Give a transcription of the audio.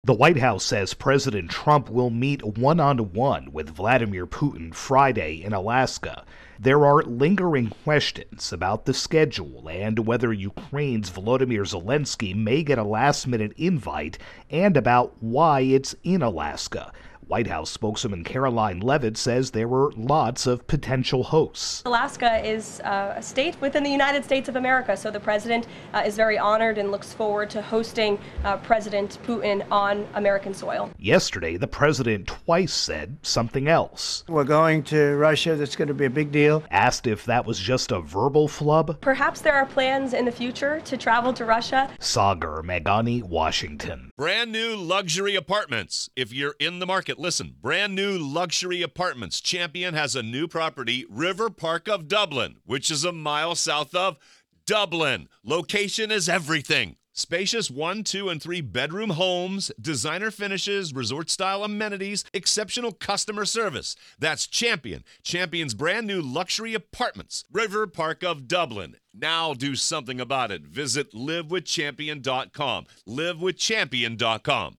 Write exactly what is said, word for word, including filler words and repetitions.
The White House says President Trump will meet one-on-one with Vladimir Putin Friday in Alaska. There are lingering questions about the schedule and whether Ukraine's Volodymyr Zelensky may get a last-minute invite, and about why it's in Alaska. White House spokeswoman Caroline Leavitt says there were lots of potential hosts. Alaska is uh, a state within the United States of America, so the president uh, is very honored and looks forward to hosting uh, President Putin on American soil. Yesterday, the president twice said something else. We're going to Russia. That's going to be a big deal. Asked if that was just a verbal flub. Perhaps there are plans in the future to travel to Russia. Sagar Meghani, Washington. Brand new luxury apartments. If you're in the market, listen. Brand new luxury apartments. Champion has a new property, River Park of Dublin, which is a mile south of Dublin. Location is everything. Spacious one, two, and three bedroom homes, designer finishes, resort-style amenities, exceptional customer service. That's Champion. Champion's brand new luxury apartments, River Park of Dublin. Now do something about it. Visit live with champion dot com. live with champion dot com.